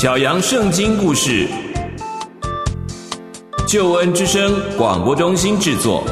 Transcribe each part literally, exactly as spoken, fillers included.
小羊圣经故事，救恩之声广播中心制作。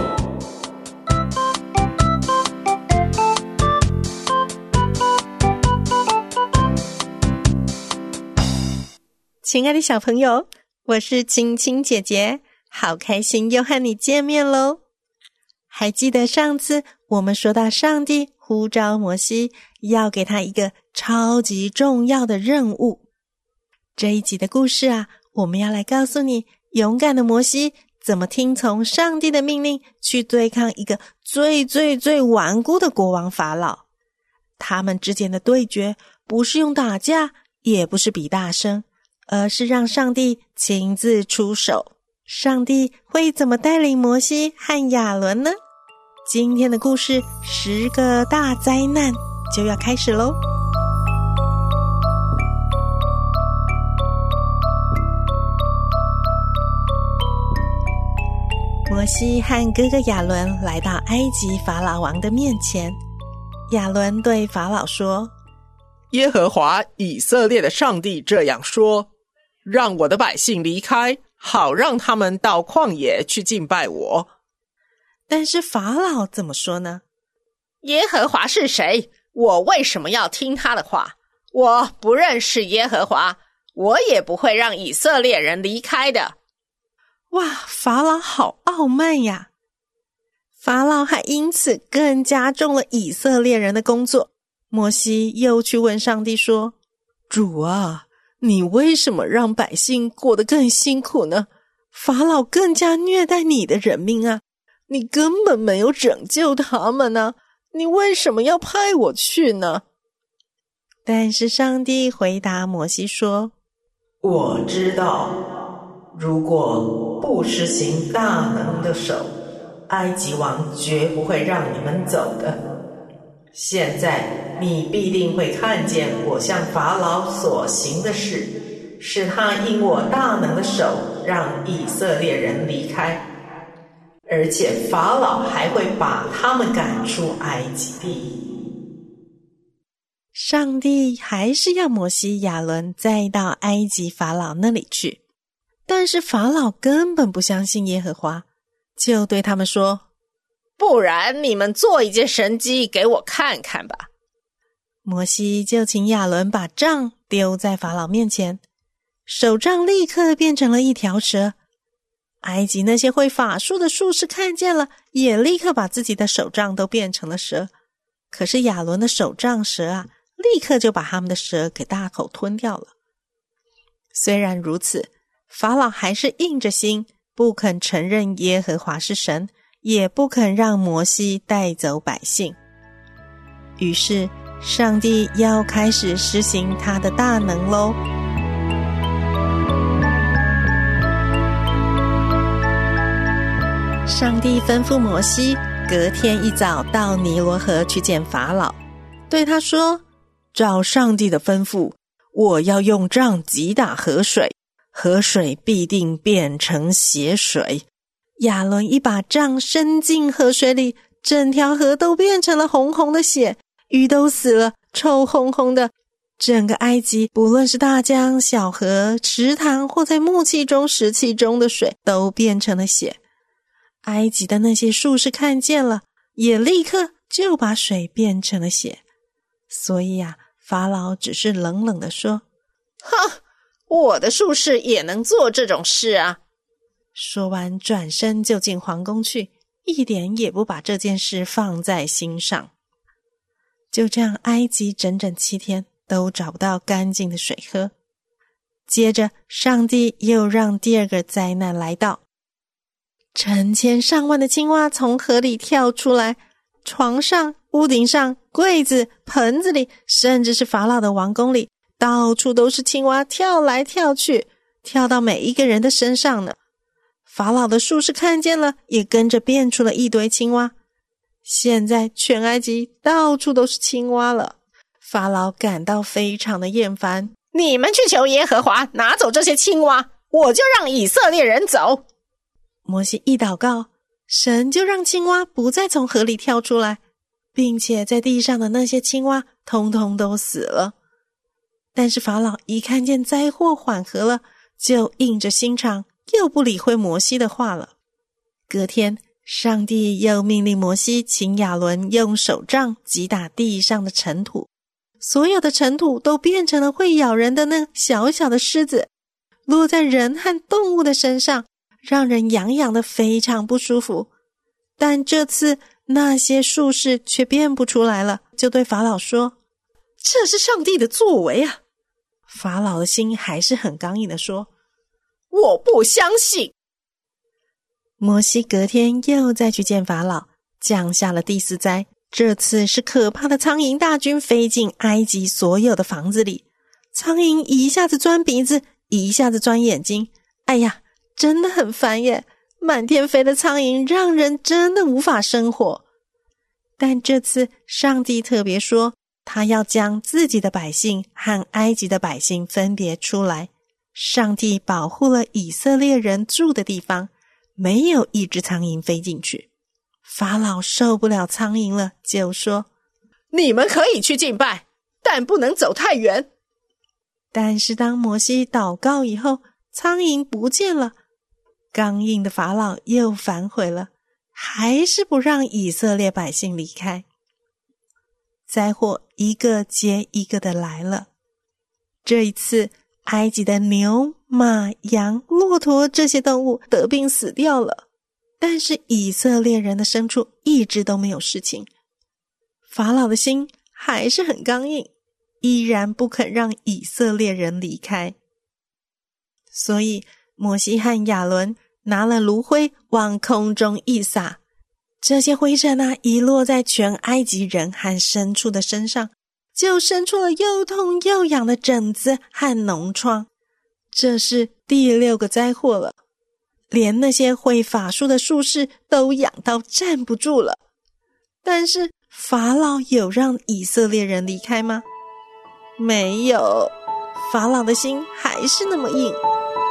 亲爱的小朋友，我是青青姐姐，好开心又和你见面咯。还记得上次我们说到上帝呼召摩西，要给他一个超级重要的任务。这一集的故事啊，我们要来告诉你，勇敢的摩西怎么听从上帝的命令，去对抗一个最最最顽固的国王法老。他们之间的对决，不是用打架，也不是比大声，而是让上帝亲自出手。上帝会怎么带领摩西和亚伦呢？今天的故事十个大灾难就要开始咯。摩西和哥哥亚伦来到埃及法老王的面前。亚伦对法老说： 耶和华以色列的上帝这样说，让我的百姓离开，好让他们到旷野去敬拜我。 但是法老怎么说呢？ 耶和华是谁？我为什么要听他的话？我不认识耶和华，我也不会让以色列人离开的。 哇，法老好傲慢呀！法老还因此更加重了以色列人的工作。摩西又去问上帝说：主啊，你为什么让百姓过得更辛苦呢？法老更加虐待你的人民啊！你根本没有拯救他们呢，你为什么要派我去呢？但是上帝回答摩西说： 我知道，如果不施行大能的手，埃及王绝不会让你们走的。现在你必定会看见我向法老所行的事，是他因我大能的手让以色列人离开，而且法老还会把他们赶出埃及地。 上帝还是要摩西亚伦再到埃及法老那里去，但是法老根本不相信耶和华，就对他们说： 不然你们做一件神迹给我看看吧。 摩西就请亚伦把杖丢在法老面前，手杖立刻变成了一条蛇。埃及那些会法术的术士看见了，也立刻把自己的手杖都变成了蛇。可是亚伦的手杖蛇啊，立刻就把他们的蛇给大口吞掉了。虽然如此，法老还是硬着心，不肯承认耶和华是神，也不肯让摩西带走百姓。于是上帝要开始施行他的大能咯。上帝吩咐摩西隔天一早到尼罗河去见法老，对他说：照上帝的吩咐，我要用杖击打河水，河水必定变成血水。亚伦一把杖伸进河水里，整条河都变成了红红的血，鱼都死了，臭烘烘的。整个埃及，不论是大江、小河、池塘，或在木器中、石器中的水，都变成了血。埃及的那些术士看见了，也立刻就把水变成了血。所以啊，法老只是冷冷地说： 哼，我的术士也能做这种事啊。 说完转身就进皇宫去，一点也不把这件事放在心上。就这样，埃及整整七天都找不到干净的水喝。接着上帝又让第二个灾难来到，成千上万的青蛙从河里跳出来，床上、屋顶上、柜子、盆子里，甚至是法老的王宫里，到处都是青蛙，跳来跳去，跳到每一个人的身上呢。法老的术士看见了，也跟着变出了一堆青蛙。现在全埃及到处都是青蛙了，法老感到非常的厌烦。 你们去求耶和华拿走这些青蛙，我就让以色列人走。 摩西一祷告，神就让青蛙不再从河里跳出来，并且在地上的那些青蛙通通都死了。 但是法老一看见灾祸缓和了，就硬着心肠，又不理会摩西的话了。隔天，上帝又命令摩西请亚伦用手杖击打地上的尘土，所有的尘土都变成了会咬人的那小小的虱子，落在人和动物的身上，让人痒痒的非常不舒服。但这次那些术士却变不出来了，就对法老说：这是上帝的作为啊！法老的心还是很刚硬的说： 我不相信。 摩西隔天又再去见法老，降下了第四灾。这次是可怕的苍蝇大军飞进埃及所有的房子里，苍蝇一下子钻鼻子，一下子钻眼睛，哎呀，真的很烦耶！满天飞的苍蝇让人真的无法生活。但这次上帝特别说，他要将自己的百姓和埃及的百姓分别出来。上帝保护了以色列人住的地方，没有一只苍蝇飞进去。法老受不了苍蝇了，就说： 你们可以去敬拜，但不能走太远。 但是当摩西祷告以后，苍蝇不见了。刚硬的法老又反悔了，还是不让以色列百姓离开。灾祸一个接一个的来了。这一次，埃及的牛、马、羊、骆驼这些动物得病死掉了，但是以色列人的牲畜一直都没有事情。法老的心还是很刚硬，依然不肯让以色列人离开。所以摩西和亚伦拿了炉灰往空中一撒，这些灰尘啊，一落在全埃及人和牲畜的身上，就生出了又痛又痒的疹子和脓疮。这是第六个灾祸了，连那些会法术的术士都痒到站不住了。但是法老有让以色列人离开吗？没有，法老的心还是那么硬。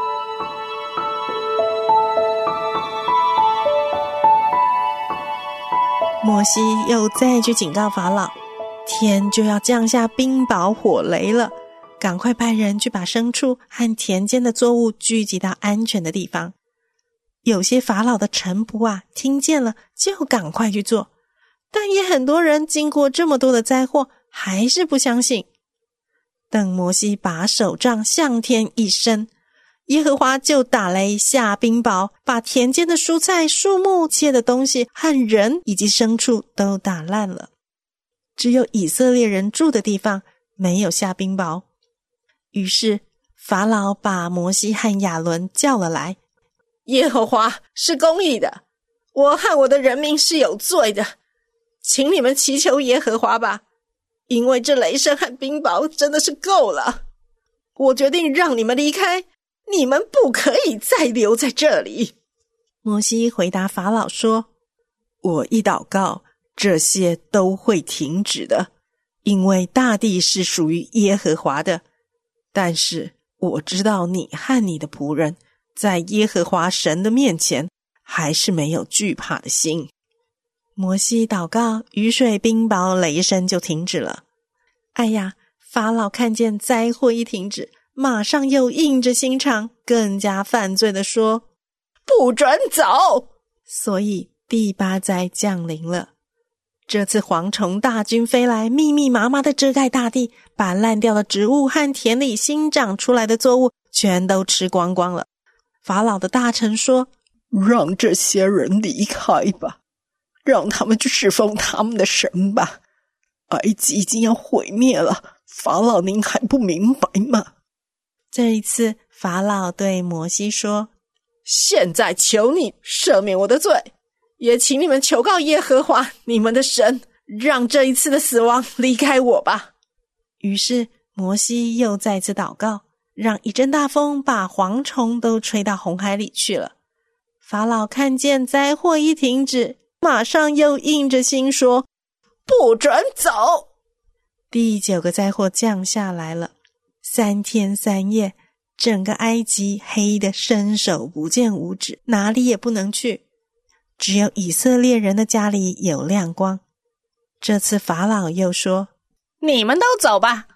摩西又再去警告法老，天就要降下冰雹火雷了，赶快派人去把牲畜和田间的作物聚集到安全的地方。有些法老的臣仆啊，听见了就赶快去做，但也很多人经过这么多的灾祸，还是不相信。等摩西把手杖向天一伸，耶和华就打雷下冰雹，把田间的蔬菜、树木、切的东西和人以及牲畜都打烂了。只有以色列人住的地方没有下冰雹。于是法老把摩西和亚伦叫了来。 耶和华是公义的，我和我的人民是有罪的，请你们祈求耶和华吧，因为这雷声和冰雹真的是够了。我决定让你们离开，你们不可以再留在这里。 摩西回答法老说：我一祷告，这些都会停止的，因为大地是属于耶和华的。但是我知道你和你的仆人在耶和华神的面前还是没有惧怕的心。摩西祷告，雨水、冰雹、雷声就停止了。哎呀，法老看见灾祸一停止，马上又硬着心肠，更加犯罪地说： 不准走！ 所以第八灾降临了。这次蝗虫大军飞来，密密麻麻地遮盖大地，把烂掉的植物和田里新长出来的作物全都吃光光了。法老的大臣说： 让这些人离开吧，让他们去侍奉他们的神吧。埃及已经要毁灭了，法老您还不明白吗？ 这一次法老对摩西说： 现在求你赦免我的罪，也请你们求告耶和华你们的神，让这一次的死亡离开我吧。 于是摩西又再次祷告，让一阵大风把蝗虫都吹到红海里去了。法老看见灾祸一停止，马上又硬着心说： 不准走！ 第九个灾祸降下来了，三天三夜，整个埃及黑得伸手不见五指，哪里也不能去，只有以色列人的家里有亮光。这次法老又说： 你们都走吧，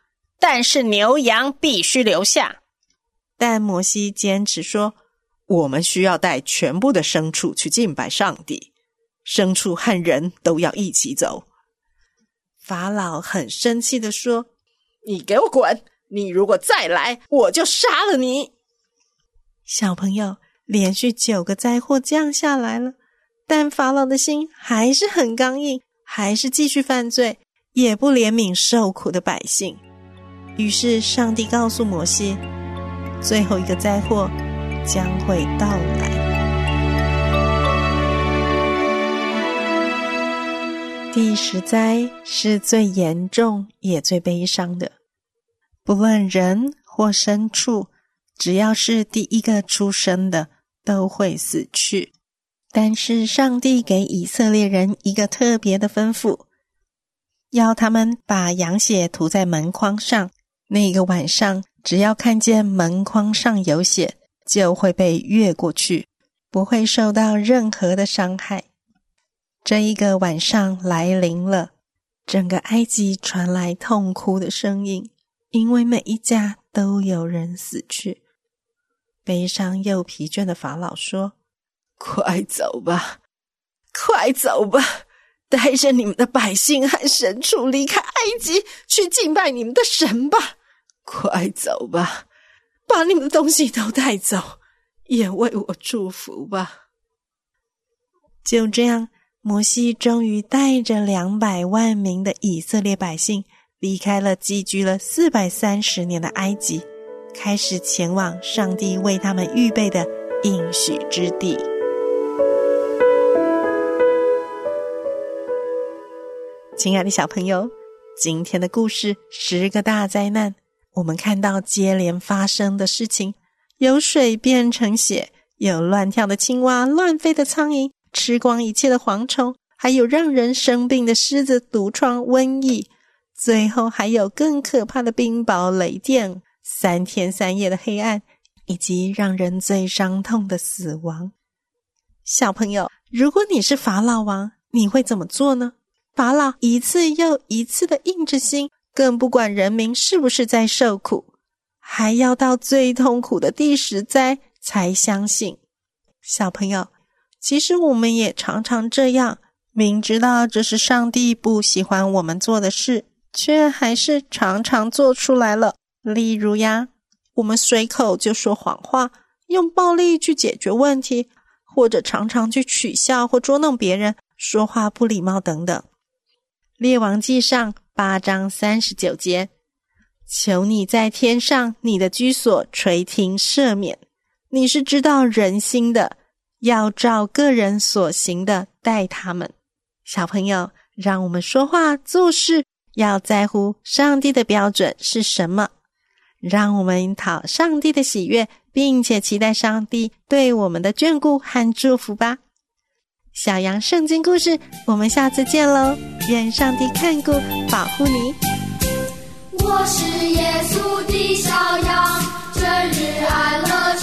但是牛羊必须留下。 但摩西坚持说， 我们需要带全部的牲畜去敬拜上帝，牲畜和人都要一起走。 法老很生气地说， 你给我滚！你如果再来，我就杀了你！ 小朋友，连续九个灾祸降下来了，但法老的心还是很刚硬，还是继续犯罪，也不怜悯受苦的百姓。于是上帝告诉摩西，最后一个灾祸将会到来。第十灾是最严重也最悲伤的，不论人或牲畜，只要是第一个出生的都会死去。但是上帝给以色列人一个特别的吩咐，要他们把羊血涂在门框上，那个晚上只要看见门框上有血，就会被越过去，不会受到任何的伤害。这一个晚上来临了，整个埃及传来痛哭的声音，因为每一家都有人死去。悲伤又疲倦的法老说， 快走吧，快走吧，带着你们的百姓和牲畜离开埃及，去敬拜你们的神吧。快走吧，把你们的东西都带走，也为我祝福吧。 就这样，摩西终于带着两百万名的以色列百姓离开了寄居了四百三十年的埃及，开始前往上帝为他们预备的应许之地。亲爱的小朋友，今天的故事十个大灾难，我们看到接连发生的事情，有水变成血，有乱跳的青蛙，乱飞的苍蝇，吃光一切的蝗虫，还有让人生病的狮子、毒疮、瘟疫，最后还有更可怕的冰雹、雷电，三天三夜的黑暗，以及让人最伤痛的死亡。小朋友，如果你是法老王，你会怎么做呢？法老一次又一次的硬着心，更不管人民是不是在受苦，还要到最痛苦的第十灾才相信。小朋友，其实我们也常常这样，明知道这是上帝不喜欢我们做的事，却还是常常做出来了。例如呀，我们随口就说谎话，用暴力去解决问题，或者常常去取笑或捉弄别人，说话不礼貌等等。列王纪上八章三十九节，求你在天上你的居所垂听赦免，你是知道人心的，要照个人所行的待他们。小朋友，让我们说话做事要在乎上帝的标准是什么，让我们讨上帝的喜悦，并且期待上帝对我们的眷顾和祝福吧。小羊圣经故事，我们下次见喽！愿上帝看顾保护你。 我是耶稣的小羊，这日安乐